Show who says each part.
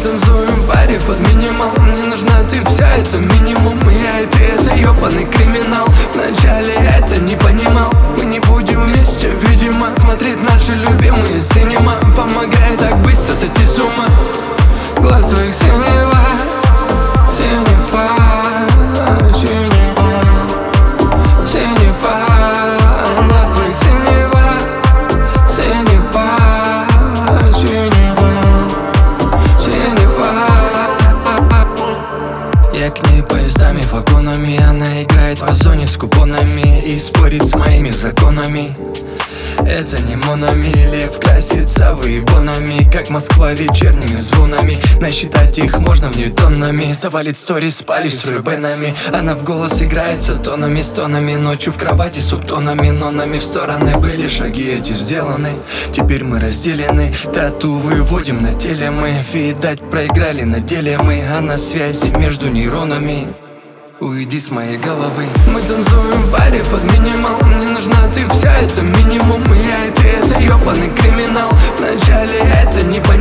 Speaker 1: танцуем в баре под минимал. Мне нужна ты вся, это минимум. Я и ты, это ёбаный криминал. Вначале это не понимал. Мы не будем вместе, видимо. Смотреть наши любимые синема помогает так быстро сойти с ума. Глаз твоих синева, синева, синева, синева. Глаз твоих синева, синева, синева, синева. Я к ней поездами, вагонами. Она играет в озоне с купонами и спорит с моими законами. Это не Монами, лев красится выебонами, как Москва вечерними звонами. Насчитать их можно в ней тоннами. Завалит сторис, спалить с рубенами. Она в голос играется тонами, стонами. Ночью в кровати субтонами, нонами. В стороны были шаги эти сделаны. Теперь мы разделены. Тату выводим на теле мы. Видать, проиграли на деле мы. А на связь между нейронами. Уйди с моей головы. Мы танцуем в баре под минимал. Мне нужна ты вся, это минимум. Я и ты, это ёбаный криминал. Вначале это не понимал.